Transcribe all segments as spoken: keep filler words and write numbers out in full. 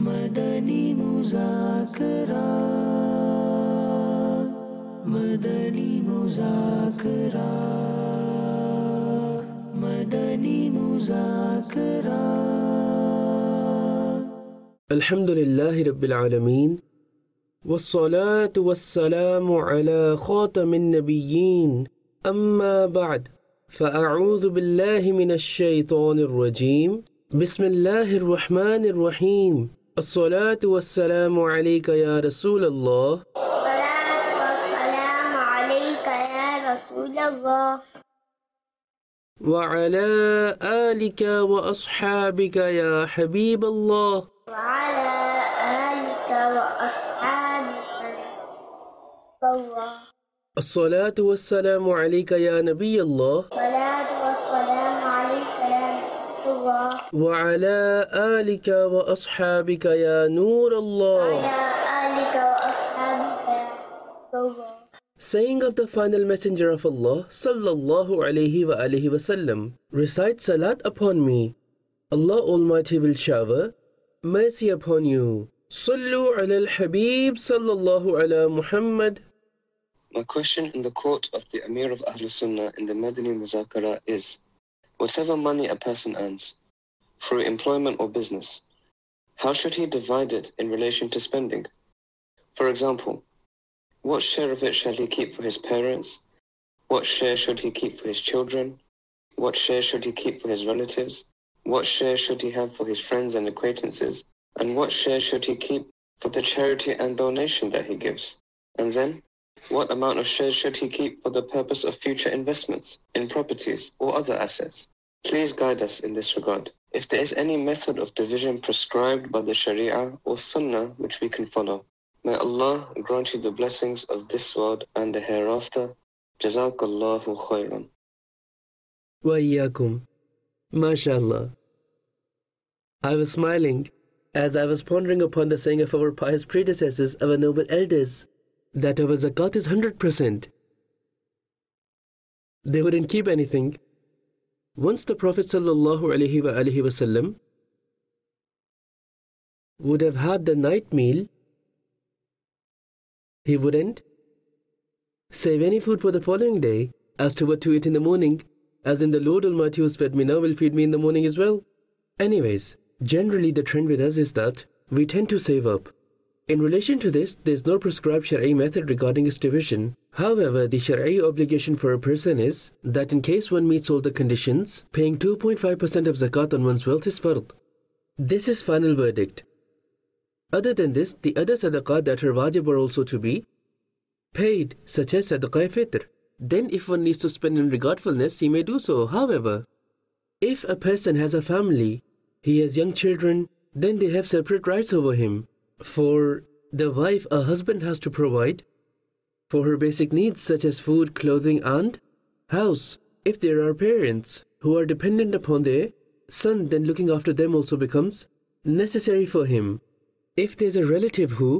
Madani Muzakara, Madani Muzakara, Madani Muzakara. Alhamdulillahi Rabbil Alameen, wassalatu wassalamu ala khatamin nabiyyin, amma ba'd, fa'a'udhu billahi minash shaytanir rajim. Bismillahir Rahmanir Rahim. As-salatu was-salamu alayka ya Rasulallah. As-salatu was-salamu alayka ya Rasulallah. Wa ala alika wa ashabika ya Habiballah. Wa ala alika wa ashabika ya Habiballah. As-salatu was-salamu alayka ya Nabiyallah. As-salatu was-salamu alayka ya Nabiyallah. Wa ala alika wa ashabika ya Nurallah. Wa ala alika wa ashabika ya Nurallah. Saying of the final messenger of Allah sallallahu alayhi wa alihi wasallam, recite salat upon me. Allah Almighty will shower mercy upon you. Sallu ala al-Habib sallallahu ala Muhammad. My question in the court of the Amir of Ahlul Sunnah in the Madani Muzakara is, whatever money a person earns, through employment or business, how should he divide it in relation to spending? For example, what share of it shall he keep for his parents? What share should he keep for his children? What share should he keep for his relatives? What share should he have for his friends and acquaintances? And what share should he keep for the charity and donation that he gives? And then, what amount of shares should he keep for the purpose of future investments in properties or other assets? Please guide us in this regard. If there is any method of division prescribed by the Sharia or Sunnah which we can follow, may Allah grant you the blessings of this world and the hereafter. Jazakallahu khairan. Wa iyyakum. MashaAllah. I was smiling as I was pondering upon the saying of our pious predecessors, our noble elders, that our zakat is one hundred percent. They wouldn't keep anything. Once the Prophet sallallahu alaihi wa alihi wasallam would have had the night meal, he wouldn't save any food for the following day as to what to eat in the morning, as in the Lord Almighty who fed me now will feed me in the morning as well. Anyways, generally the trend with us is that we tend to save up. In relation to this, there is no prescribed Shari'i method regarding its division. However, the Shari'i obligation for a person is that in case one meets all the conditions, paying two point five percent of zakat on one's wealth is fard. This is final verdict. Other than this, the other sadaqah that are wajib are also to be paid, such as sadaqah fitr. Then if one needs to spend in regardfulness, he may do so. However, if a person has a family, he has young children, then they have separate rights over him. For the wife, a husband has to provide for her basic needs such as food, clothing and house. If there are parents who are dependent upon their son, then looking after them also becomes necessary for him. If there is a relative who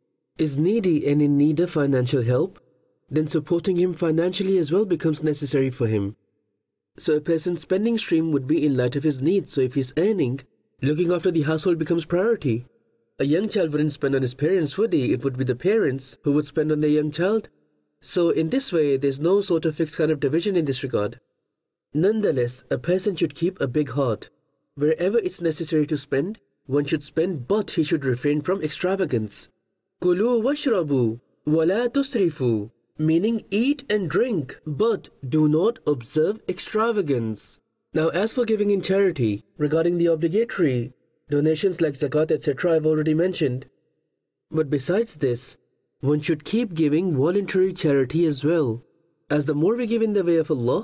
is needy and in need of financial help, then supporting him financially as well becomes necessary for him. So a person's spending stream would be in light of his needs. So if he's earning, looking after the household becomes priority. A young child wouldn't spend on his parents, would he? It would be the parents who would spend on their young child. So in this way, there's no sort of fixed kind of division in this regard. Nonetheless, a person should keep a big heart. Wherever it's necessary to spend, one should spend, but he should refrain from extravagance. Kulu washrabu wala tusrifu, meaning eat and drink, but do not observe extravagance. Now as for giving in charity, regarding the obligatory donations like zakat, et cetera, I've already mentioned. But besides this, one should keep giving voluntary charity as well, as the more we give in the way of Allah,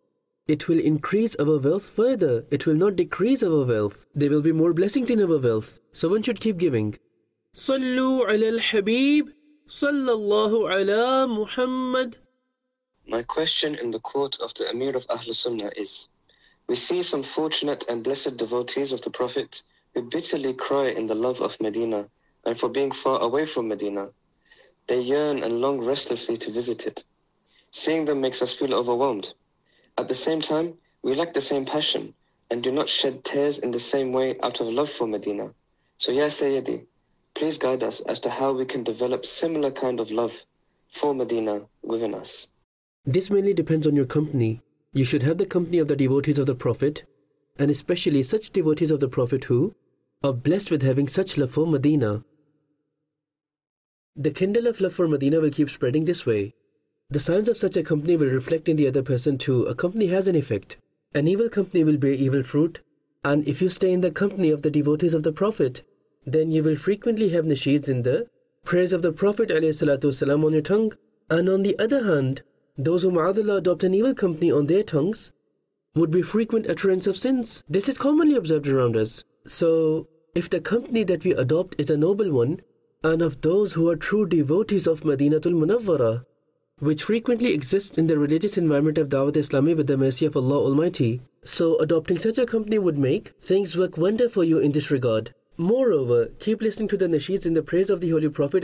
it will increase our wealth further. It will not decrease our wealth. There will be more blessings in our wealth. So one should keep giving. Sallu ala al-Habib sallallahu ala Muhammad. My question in the court of the Amir of Ahlul Sunnah is, we see some fortunate and blessed devotees of the Prophet who bitterly cry in the love of Medina and for being far away from Medina. They yearn and long restlessly to visit it. Seeing them makes us feel overwhelmed. At the same time, we lack the same passion and do not shed tears in the same way out of love for Medina. So Ya Sayyidi, please guide us as to how we can develop similar kind of love for Medina within us. This mainly depends on your company. You should have the company of the devotees of the Prophet, and especially such devotees of the Prophet who are blessed with having such love for Medina. The kindle of love for Medina will keep spreading this way. The signs of such a company will reflect in the other person too. A company has an effect. An evil company will bear evil fruit, and if you stay in the company of the devotees of the Prophet, then you will frequently have nasheeds in the praise of the Prophet ﷺ on your tongue. And on the other hand, those who ma'adallah adopt an evil company on their tongues would be frequent utterance of sins. This is commonly observed around us. So, if the company that we adopt is a noble one, and of those who are true devotees of Madinatul Munawwara, which frequently exist in the religious environment of Dawat Islami with the mercy of Allah Almighty, so adopting such a company would make things work wonder for you in this regard. Moreover, keep listening to the nasheeds in the praise of the Holy Prophet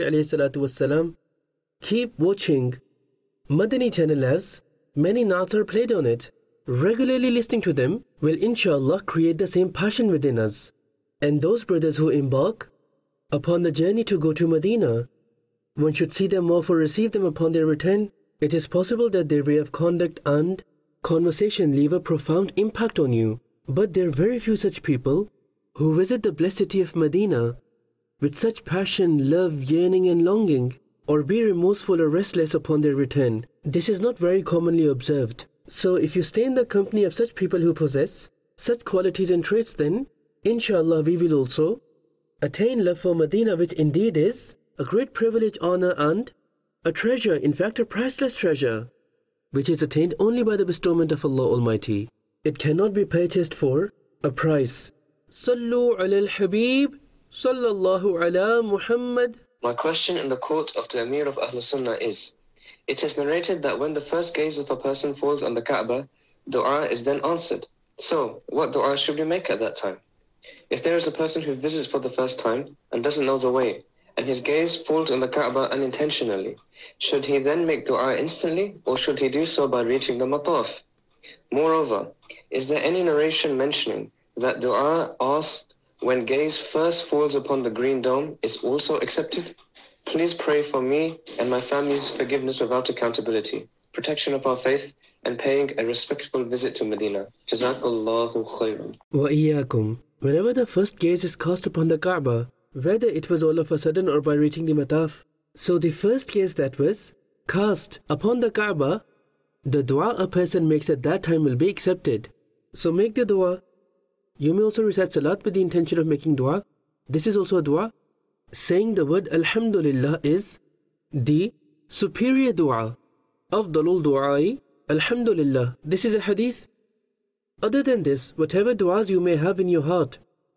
ﷺ. Keep watching Madani channel as many naats are played on it. Regularly listening to them will inshallah create the same passion within us. And those brothers who embark upon the journey to go to Medina, one should see them off or receive them upon their return. It is possible that their way of conduct and conversation leave a profound impact on you. But there are very few such people who visit the blessed city of Medina with such passion, love, yearning and longing, or be remorseful or restless upon their return. This is not very commonly observed. So if you stay in the company of such people who possess such qualities and traits, then inshallah we will also attain love for Medina, which indeed is a great privilege, honor and a treasure, in fact a priceless treasure, which is attained only by the bestowment of Allah Almighty. It cannot be purchased for a price. Sallu ala al-Habib, sallallahu ala Muhammad. My question in the court of the Amir of Ahl Sunnah is, it is narrated that when the first gaze of a person falls on the Kaaba, dua is then answered. So, what dua should we make at that time? If there is a person who visits for the first time and doesn't know the way, and his gaze falls on the Kaaba unintentionally, should he then make dua instantly, or should he do so by reaching the mataf? Moreover, is there any narration mentioning that dua asked when gaze first falls upon the green dome is also accepted? Please pray for me and my family's forgiveness without accountability, protection of our faith, and paying a respectful visit to Medina. Jazakallahu khairan. Wa iyyakum. Whenever the first gaze is cast upon the Kaaba, whether it was all of a sudden or by reaching the mataf, so the first gaze that was cast upon the Kaaba, the dua a person makes at that time will be accepted. So make the dua. You may also recite salat with the intention of making dua. This is also a dua. Saying the word Alhamdulillah is the superior dua. Afdalul du'ai Alhamdulillah. This is a hadith. Other than this, whatever du'as you may have in your heart,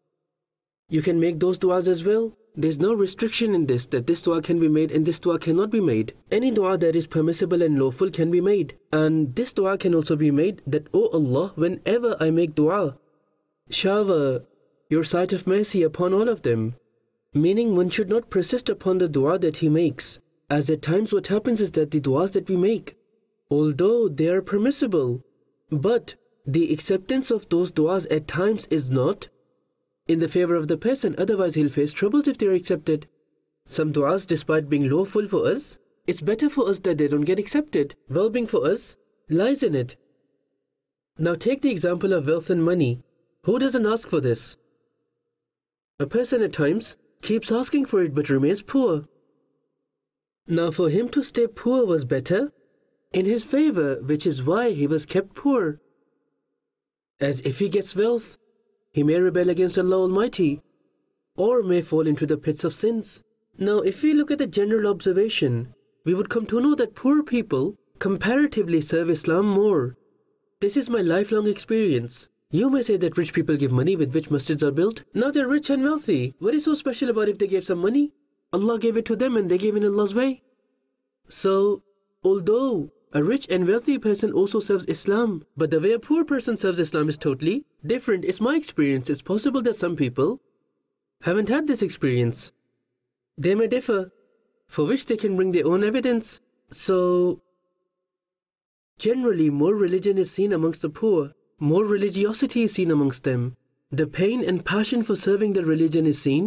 you can make those du'as as well. There's no restriction in this, that this dua can be made and this dua cannot be made. Any dua that is permissible and lawful can be made. And this dua can also be made that, O Allah, whenever I make dua, shower your sight of mercy upon all of them. Meaning one should not persist upon the dua that he makes, as at times what happens is that the duas that we make, although they are permissible, but the acceptance of those duas at times is not in the favor of the person, otherwise he'll face troubles if they are accepted. Some duas, despite being lawful for us, it's better for us that they don't get accepted. Well-being for us lies in it. Now take the example of wealth and money. Who doesn't ask for this? A person at times keeps asking for it but remains poor. Now for him to stay poor was better in his favor, which is why he was kept poor. As if he gets wealth, he may rebel against Allah Almighty, or may fall into the pits of sins. Now if we look at the general observation, we would come to know that poor people comparatively serve Islam more. This is my lifelong experience. You may say that rich people give money with which masjids are built. Now they're rich and wealthy. What is so special about if they gave some money? Allah gave it to them and they gave in Allah's way. So, although a rich and wealthy person also serves Islam, but the way a poor person serves Islam is totally different. It's my experience. It's possible that some people haven't had this experience. They may differ, for which they can bring their own evidence. So, generally more religion is seen amongst the poor. More religiosity is seen amongst them. The pain and passion for serving the religion is seen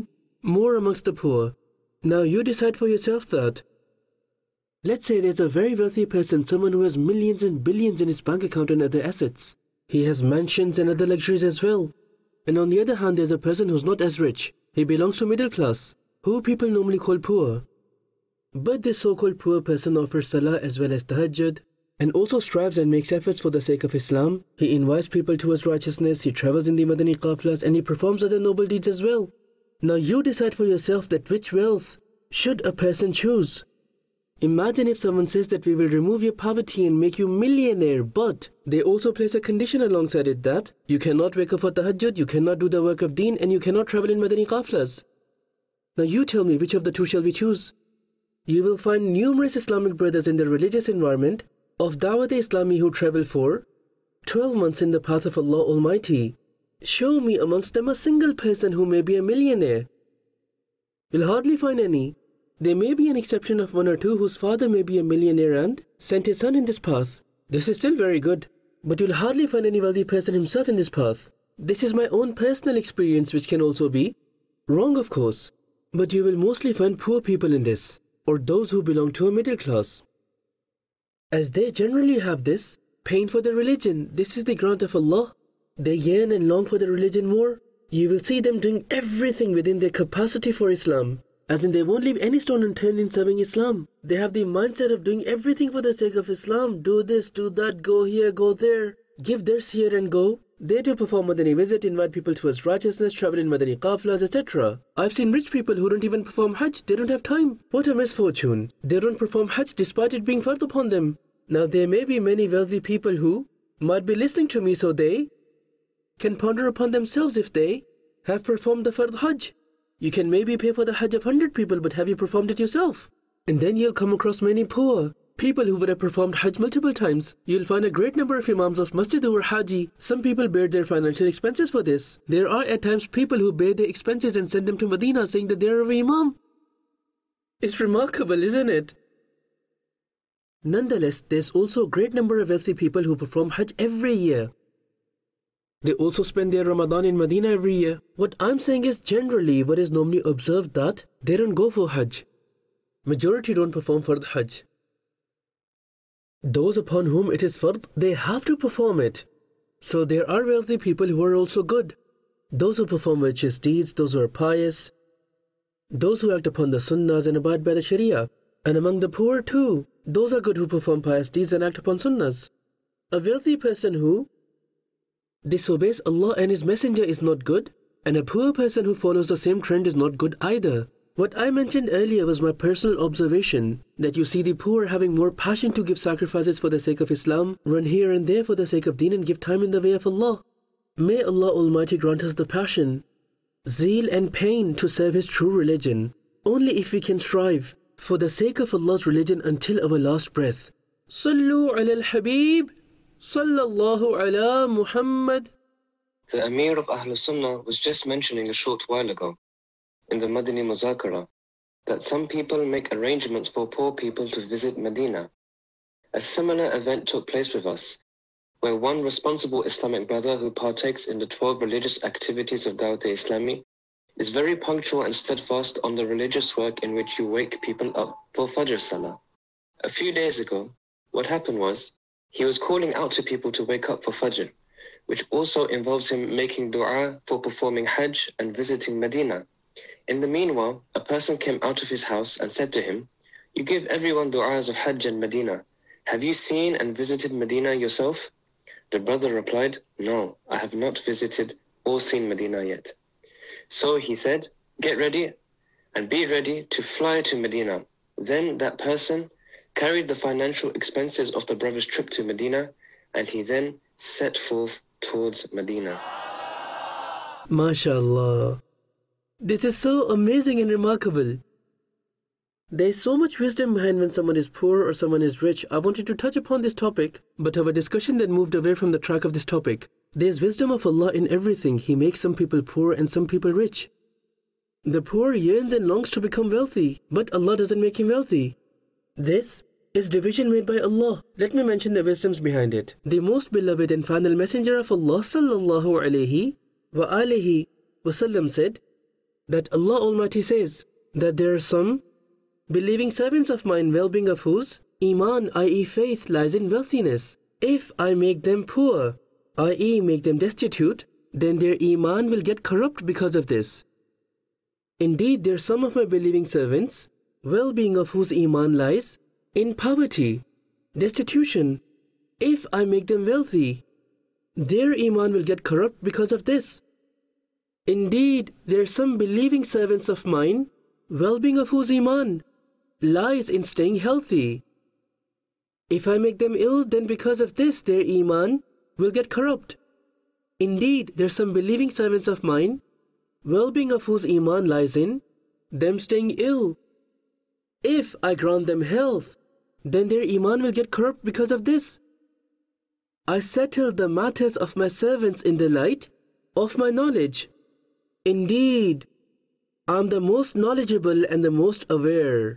more amongst the poor. Now you decide for yourself that. Let's say there's a very wealthy person, someone who has millions and billions in his bank account and other assets. He has mansions and other luxuries as well. And on the other hand, there's a person who's not as rich. He belongs to middle class, who people normally call poor. But this so-called poor person offers salah as well as tahajjud, and also strives and makes efforts for the sake of Islam. He invites people towards righteousness, he travels in the Madani Qaflas, and he performs other noble deeds as well. Now you decide for yourself that which wealth should a person choose. Imagine if someone says that we will remove your poverty and make you millionaire, but they also place a condition alongside it that you cannot wake up for tahajjud, you cannot do the work of deen, and you cannot travel in Madani Qaflas. Now you tell me, which of the two shall we choose? You will find numerous Islamic brothers in the religious environment of Dawat-e-Islami who travel for twelve months in the path of Allah Almighty. Show me amongst them a single person who may be a millionaire. You'll hardly find any. There may be an exception of one or two whose father may be a millionaire and sent his son in this path. This is still very good, but you'll hardly find any wealthy person himself in this path. This is my own personal experience, which can also be wrong, of course. But you will mostly find poor people in this, or those who belong to a middle class. As they generally have this pain for the religion, this is the grant of Allah. They yearn and long for the religion more. You will see them doing everything within their capacity for Islam. As in, they won't leave any stone unturned in serving Islam. They have the mindset of doing everything for the sake of Islam. Do this, do that, go here, go there. Give dars here and go. They too perform Madani visit, invite people towards righteousness, travel in Madani Qaflas, et cetera. I've seen rich people who don't even perform Hajj. They don't have time. What a misfortune. They don't perform Hajj despite it being fard upon them. Now there may be many wealthy people who might be listening to me, so they can ponder upon themselves if they have performed the fard Hajj. You can maybe pay for the Hajj of one hundred people, but have you performed it yourself? And then you'll come across many poor people who would have performed Hajj multiple times. You'll find a great number of Imams of Masjid who are Haji. Some people bear their financial expenses for this. There are at times people who bear their expenses and send them to Medina saying that they are an Imam. It's remarkable, isn't it? Nonetheless, there's also a great number of wealthy people who perform Hajj every year. They also spend their Ramadan in Medina every year. What I'm saying is generally what is normally observed that they don't go for Hajj. Majority don't perform Fard Hajj. Those upon whom it is Fard, they have to perform it. So there are wealthy people who are also good. Those who perform virtuous deeds, those who are pious, those who act upon the Sunnahs and abide by the Sharia. And among the poor too, those are good who perform pious deeds and act upon Sunnahs. A wealthy person who disobeys Allah and His Messenger is not good, and a poor person who follows the same trend is not good either. What I mentioned earlier was my personal observation, that you see the poor having more passion to give sacrifices for the sake of Islam, run here and there for the sake of deen, and give time in the way of Allah. May Allah Almighty grant us the passion, zeal and pain to serve His true religion. Only if we can strive for the sake of Allah's religion until our last breath. Sallu ala al-Habib, sallallahu ala Muhammad. The Amir of Ahl Sunnah was just mentioning a short while ago, in the Madani Muzakara, that some people make arrangements for poor people to visit Medina. A similar event took place with us, where one responsible Islamic brother who partakes in the twelve religious activities of Dawat-e-Islami is very punctual and steadfast on the religious work in which you wake people up for Fajr Salah. A few days ago, what happened was, he was calling out to people to wake up for Fajr, which also involves him making dua for performing Hajj and visiting Medina. In the meanwhile, a person came out of his house and said to him, "You give everyone du'as of Hajj and Medina. Have you seen and visited Medina yourself?" The brother replied, "No, I have not visited or seen Medina yet." So he said, "Get ready and be ready to fly to Medina." Then that person carried the financial expenses of the brother's trip to Medina, and he then set forth towards Medina. MashaAllah. This is so amazing and remarkable. There is so much wisdom behind when someone is poor or someone is rich. I wanted to touch upon this topic, but our discussion then moved away from the track of this topic. There is wisdom of Allah in everything. He makes some people poor and some people rich. The poor yearns and longs to become wealthy, but Allah doesn't make him wealthy. This is division made by Allah. Let me mention the wisdoms behind it. The most beloved and final messenger of Allah sallallahu alayhi wa alihi wasallam said, that Allah Almighty says that there are some believing servants of mine, well-being of whose Iman, that is faith, lies in wealthiness. If I make them poor, that is make them destitute, then their Iman will get corrupt because of this. Indeed, there are some of my believing servants, well-being of whose Iman lies in poverty, destitution. If I make them wealthy, their Iman will get corrupt because of this. Indeed, there are some believing servants of mine, well-being of whose Iman lies in staying healthy. If I make them ill, then because of this their Iman will get corrupt. Indeed, there are some believing servants of mine, well-being of whose Iman lies in them staying ill. If I grant them health, then their Iman will get corrupt because of this. I settle the matters of my servants in the light of my knowledge. Indeed, I am the most knowledgeable and the most aware.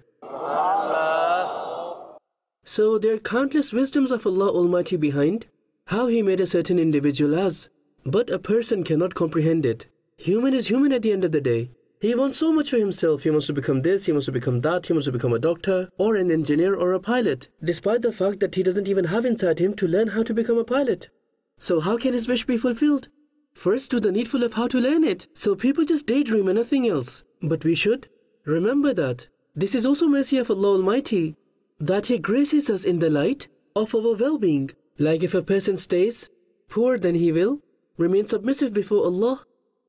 So there are countless wisdoms of Allah Almighty behind how He made a certain individual as, but a person cannot comprehend it. Human is human at the end of the day. He wants so much for himself. He wants to become this, he wants to become that, he wants to become a doctor or an engineer or a pilot, despite the fact that he doesn't even have inside him to learn how to become a pilot. So how can his wish be fulfilled? First do the needful of how to learn it. So people just daydream and nothing else. But we should remember that this is also mercy of Allah Almighty, that He graces us in the light of our well-being. Like if a person stays poor, then he will remain submissive before Allah.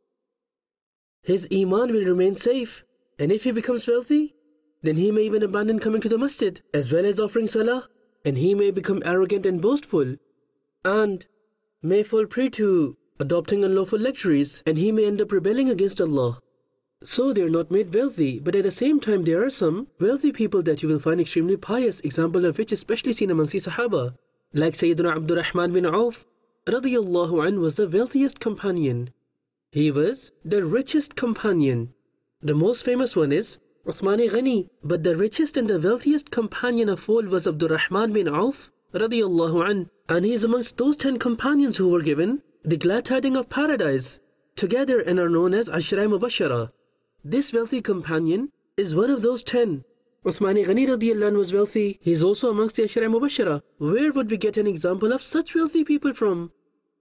His Iman will remain safe. And if he becomes wealthy, then he may even abandon coming to the masjid as well as offering salah. And he may become arrogant and boastful and may fall prey to adopting unlawful luxuries, and he may end up rebelling against Allah. So they are not made wealthy, but at the same time there are some wealthy people that you will find extremely pious, example of which especially seen amongst the Sahaba. Like Sayyidina Abdurrahman bin Auf radiyallahu anhu was the wealthiest companion. He was the richest companion. The most famous one is Uthman Ghani, but the richest and the wealthiest companion of all was Abdurrahman bin Auf radiyallahu anhu, and he is amongst those ten companions who were given the glad tidings of paradise together and are known as Ashra Mubashara. This wealthy companion is one of those ten. Uthman Ghani radiyallahu anhu was wealthy. He is also amongst the Ashra Mubashara. Where would we get an example of such wealthy people from?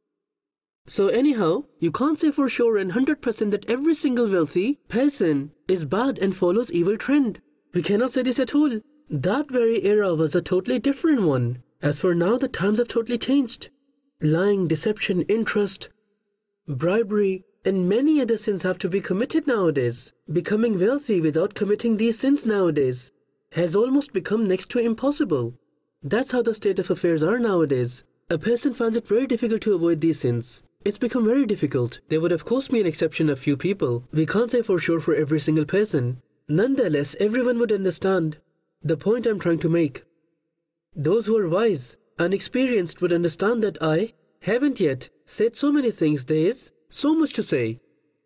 So anyhow, you can't say for sure and one hundred percent that every single wealthy person is bad and follows evil trend. We cannot say this at all. That very era was a totally different one. As for now, the times have totally changed. Lying, deception, interest, bribery, and many other sins have to be committed nowadays. Becoming wealthy without committing these sins nowadays has almost become next to impossible. That's how the state of affairs are nowadays. A person finds it very difficult to avoid these sins. It's become very difficult. There would of course be an exception of few people. We can't say for sure for every single person. Nonetheless, everyone would understand the point I'm trying to make. Those who are wise and experienced would understand that I haven't yet said so many things. There is so much to say.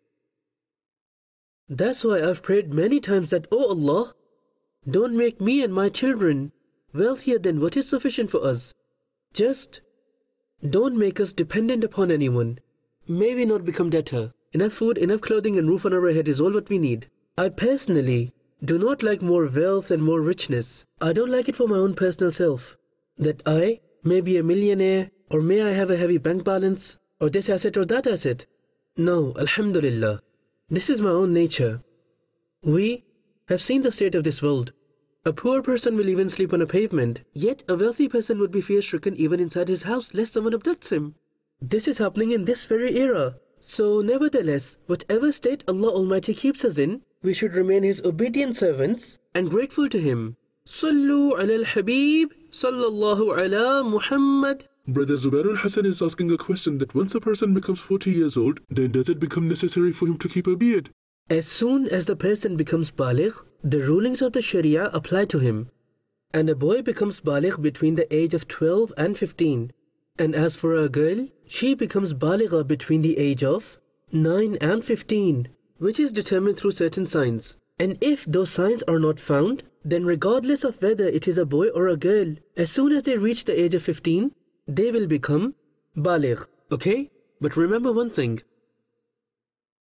That's why I've prayed many times that, Oh Allah, don't make me and my children wealthier than what is sufficient for us. Just don't make us dependent upon anyone. May we not become debtor. Enough food, enough clothing and roof on our head is all what we need. I personally do not like more wealth and more richness. I don't like it for my own personal self. That I may be a millionaire, or may I have a heavy bank balance, or this asset or that asset. No, Alhamdulillah. This is my own nature. We have seen the state of this world. A poor person will even sleep on a pavement, yet a wealthy person would be fear-stricken even inside his house lest someone abducts him. This is happening in this very era. So nevertheless, whatever state Allah Almighty keeps us in, we should remain His obedient servants and grateful to Him. Sallu ala al-Habib, sallallahu ala Muhammad. Brother Zubair al-Hassan is asking a question that once a person becomes forty years old, then does it become necessary for him to keep a beard? As soon as the person becomes baligh, the rulings of the Sharia apply to him. And a boy becomes baligh between the age of twelve and fifteen. And as for a girl, she becomes baligha between the age of nine and fifteen, which is determined through certain signs. And if those signs are not found, then regardless of whether it is a boy or a girl, as soon as they reach the age of fifteen, they will become baligh. Okay? But remember one thing.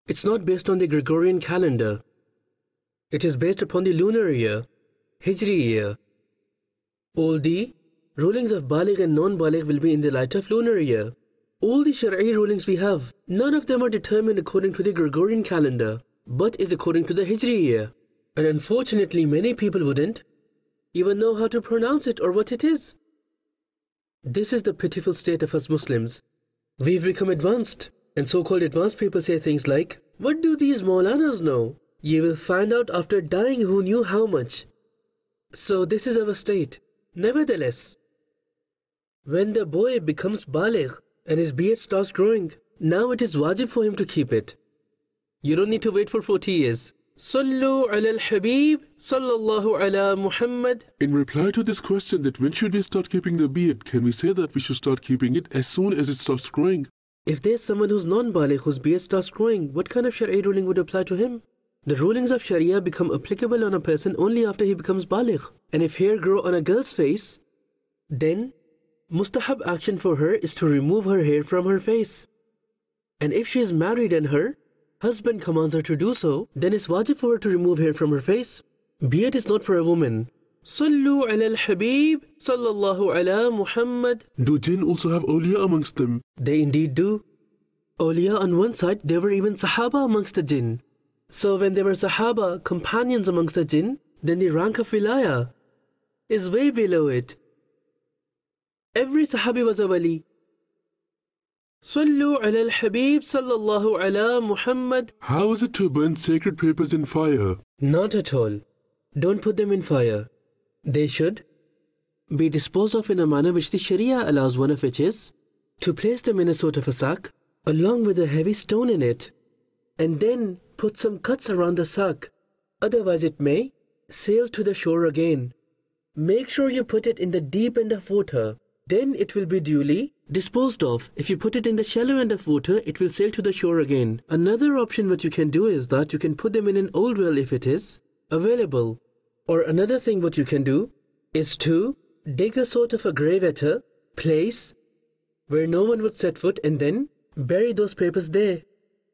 It's not based on the Gregorian calendar. It is based upon the lunar year, Hijri year. All the rulings of Baligh and non-Baligh will be in the light of lunar year. All the Shari'i rulings we have, none of them are determined according to the Gregorian calendar, but is according to the Hijri year. And unfortunately many people wouldn't even know how to pronounce it or what it is. This is the pitiful state of us Muslims. We've become advanced, and so-called advanced people say things like, "What do these Maulanas know? You will find out after dying who knew how much." So this is our state. Nevertheless, when the boy becomes Baligh and his beard starts growing, now it is wajib for him to keep it. You don't need to wait for forty years. Sallu ala al-Habib, sallallahu ala Muhammad. In reply to this question that when should we start keeping the beard, can we say that we should start keeping it as soon as it stops growing? If there's someone who's non-Baligh whose beard starts growing, what kind of Shari'i ruling would apply to him? The rulings of Sharia become applicable on a person only after he becomes Baligh. And if hair grow on a girl's face, then mustahab action for her is to remove her hair from her face. And if she is married and her husband commands her to do so, then it's wajib for her to remove hair from her face. Beard is not for a woman. Sallu ala al-Habib, sallallahu ala Muhammad. Do jinn also have awliya amongst them? They indeed do. Awliya on one side, there were even Sahaba amongst the jinn. So when there were Sahaba, companions amongst the jinn, then the rank of Wilaya is way below it. Every Sahabi was a wali. Sallu ala al-Habib, sallallahu ala Muhammad. How is it to burn sacred papers in fire? Not at all. Don't put them in fire. They should be disposed of in a manner which the Sharia allows, one of which is to place them in a sort of a sack along with a heavy stone in it, and then put some cuts around the sack, otherwise it may sail to the shore again. Make sure you put it in the deep end of water, then it will be duly disposed of. If you put it in the shallow end of water, it will sail to the shore again. Another option what you can do is that you can put them in an old well if it is available. Or another thing what you can do is to dig a sort of a grave at a place where no one would set foot and then bury those papers there.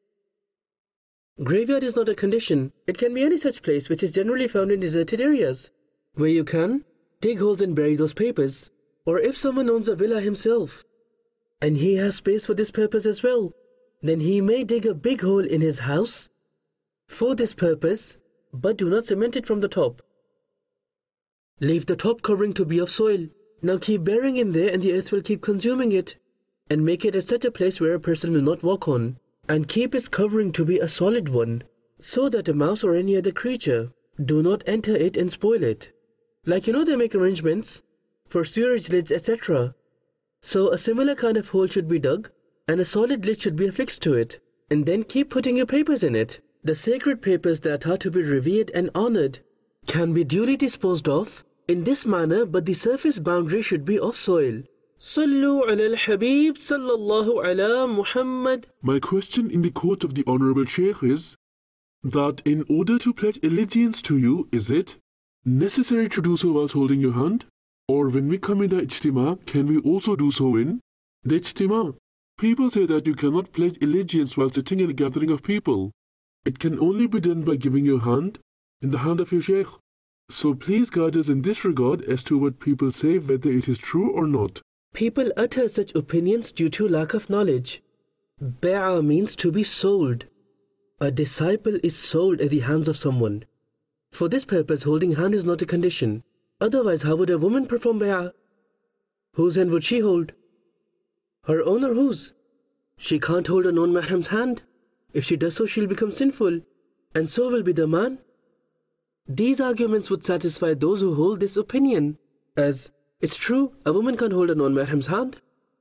Graveyard is not a condition. It can be any such place which is generally found in deserted areas, where you can dig holes and bury those papers. Or if someone owns a villa himself, and he has space for this purpose as well, then he may dig a big hole in his house for this purpose, but do not cement it from the top. Leave the top covering to be of soil. Now keep burying in there and the earth will keep consuming it. And make it at such a place where a person will not walk on. And keep its covering to be a solid one, so that a mouse or any other creature do not enter it and spoil it. Like you know they make arrangements for sewerage lids, et cetera. So a similar kind of hole should be dug and a solid lid should be affixed to it. And then keep putting your papers in it. The sacred papers that are to be revered and honored can be duly disposed of in this manner, but the surface boundary should be of soil. Sallu ala al-Habib, sallallahu ala Muhammad. My question in the court of the Honorable Sheikh is that in order to pledge allegiance to you, is it necessary to do so whilst holding your hand? Or when we come in the Ijtima, can we also do so in the Ijtima? People say that you cannot pledge allegiance while sitting in a gathering of people. It can only be done by giving your hand in the hand of your Sheikh. So please guide us in this regard as to what people say, whether it is true or not. People utter such opinions due to lack of knowledge. Bay'ah means to be sold. A disciple is sold at the hands of someone. For this purpose, holding hand is not a condition. Otherwise, how would a woman perform bay'ah? Whose hand would she hold? Her own or whose? She can't hold a non-mahram's hand. If she does so, she'll become sinful. And so will be the man. These arguments would satisfy those who hold this opinion, as it's true, a woman can't hold a non-mahram's hand.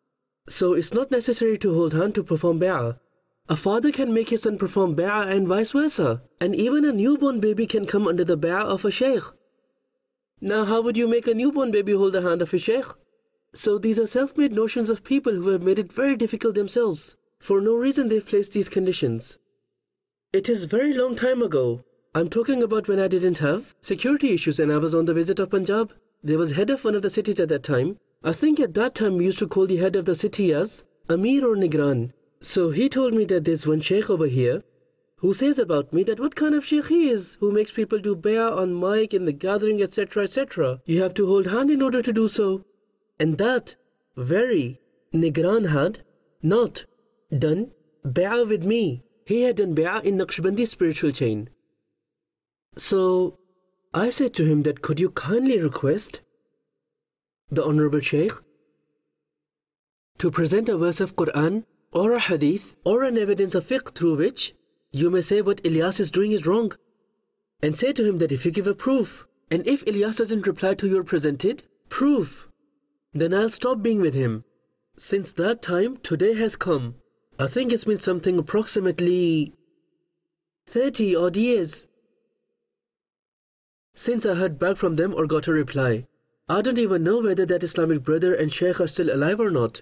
So it's not necessary to hold hand to perform bay'ah. A father can make his son perform bay'ah and vice versa. And even a newborn baby can come under the bay'ah of a sheikh. Now how would you make a newborn baby hold the hand of a sheikh? So these are self-made notions of people who have made it very difficult themselves. For no reason they've placed these conditions. It is very long time ago. I'm talking about when I didn't have security issues and I was on the visit of Punjab. There was head of one of the cities at that time. I think at that time we used to call the head of the city as Amir or Nigran. So he told me that there's one sheikh over here who says about me that what kind of sheikh he is, who makes people do bay'ah on mic in the gathering, et cetera, et cetera. You have to hold hand in order to do so. And that very Nigran had not done bay'ah with me. He had done bay'ah in Naqshbandi spiritual chain. So I said to him that could you kindly request the Honorable Shaykh to present a verse of Quran or a hadith or an evidence of fiqh through which you may say what Ilyas is doing is wrong, and say to him that if you give a proof, and if Ilyas doesn't reply to your presented proof, then I'll stop being with him. Since that time, today has come. I think it's been something approximately thirty odd years since I heard back from them or got a reply. I don't even know whether that Islamic brother and Shaykh are still alive or not.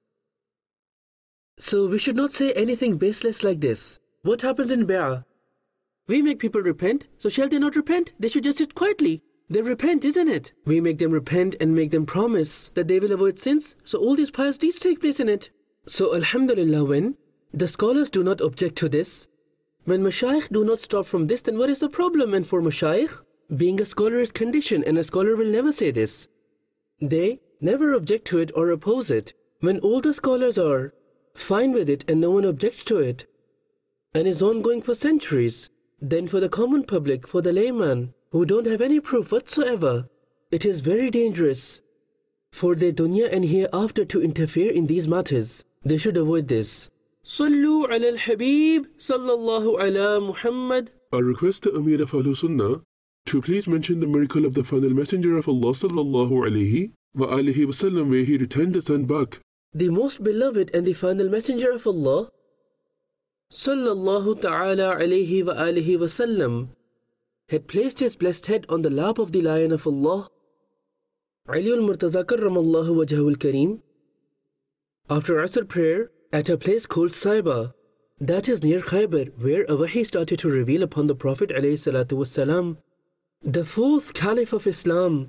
So we should not say anything baseless like this. What happens in bay'ah? We make people repent, so shall they not repent? They should just sit quietly. They repent, isn't it? We make them repent and make them promise that they will avoid sins, so all these pious deeds take place in it. So alhamdulillah, when the scholars do not object to this, when mashayikh do not stop from this, then what is the problem? And for mashayikh, being a scholar is condition, and a scholar will never say this. They never object to it or oppose it. When all the scholars are fine with it and no one objects to it, and is ongoing for centuries, then for the common public, for the layman, who don't have any proof whatsoever, it is very dangerous for their dunya and hereafter to interfere in these matters. They should avoid this. Sallu ala al-Habib, sallallahu ala Muhammad. I request the Amir of Ahlul Sunnah to please mention the miracle of the final messenger of Allah sallallahu alayhi wa alihi wasallam, where he returned the sun back. The most beloved and the final messenger of Allah sallallahu ta'ala alayhi wa alihi wasallam had placed his blessed head on the lap of the Lion of Allah, Ali al-Murtaza karramallahu wajhahu al-Kareem, after Asr prayer at a place called Saiba, that is near Khaybar, where a wahi started to reveal upon the Prophet alayhi salatu wassalam. The fourth Caliph of Islam,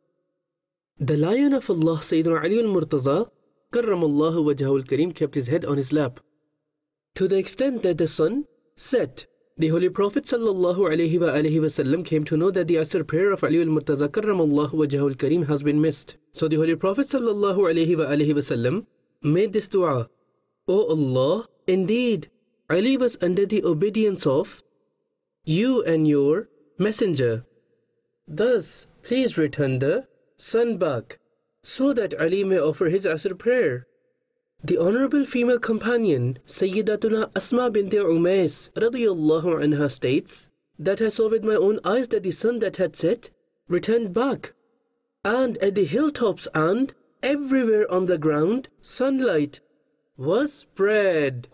the Lion of Allah, Sayyidina Ali al-Murtaza karramallahu wajhahu al-Kareem, kept his head on his lap, to the extent that the sun set. The Holy Prophet sallallahu alayhi wa alihi wasallam came to know that the Asr prayer of Ali al-Murtaza karramallahu wajhahu al-Kareem has been missed. So the Holy Prophet sallallahu alayhi wa alihi wasallam made this dua: O Allah, indeed Ali was under the obedience of you and your messenger. Thus, please return the sun back, so that Ali may offer his Asr prayer. The honorable female companion, Sayyidatuna Asma bint Umais radiyallahu anha states that I saw with my own eyes that the sun that had set returned back, and at the hilltops and everywhere on the ground, sunlight was spread.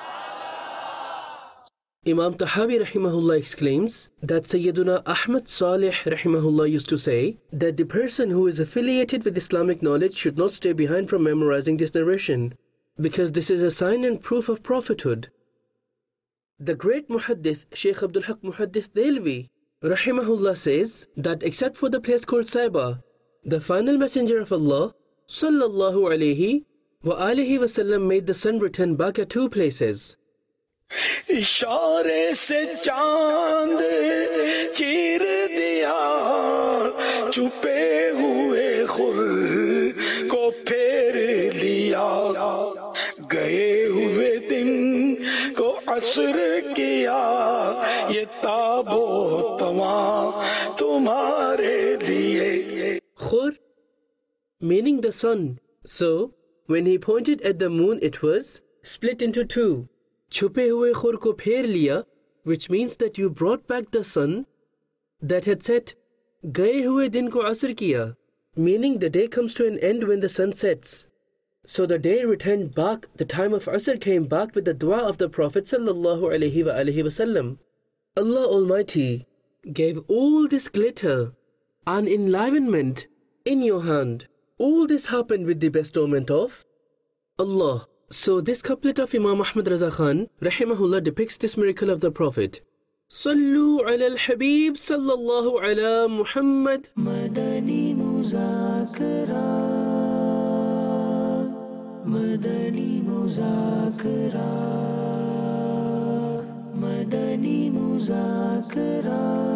Imam Tahawi rahimahullah exclaims that Sayyiduna Ahmad Salih rahimahullah used to say that the person who is affiliated with Islamic knowledge should not stay behind from memorizing this narration, because this is a sign and proof of prophethood. The great Muhaddith Shaykh Abdul Haq Muhaddith Delvi rahimahullah says that except for the place called Saiba, the final messenger of Allah sallallahu alayhi wa alihi wasallam made the sun return back at two places. इशारे से चांद चीर दिया, छुपे हुए खुर को फेर लिया, गए हुए दिन को असर किया, ये ताबो तमा तुम्हारे लिए. Khur, meaning the sun. So, when he pointed at the moon, it was split into two. Chupe hue khur ko pher liya, which means that you brought back the sun that had set. Gaye hue din ko asr kiya, meaning the day comes to an end when the sun sets. So the day returned back, the time of asr came back with the dua of the Prophet sallallahu alaihi wa alihi wasallam. Allah Almighty gave all this glitter and enlivenment in your hand. All this happened with the bestowment of Allah. So this couplet of Imam Ahmad Raza Khan rahimahullah depicts this miracle of the Prophet. Sallu ala al-Habib sallallahu ala Muhammad. Madani Muzakara, Madani Muzakara. Madani मुज़ाकरा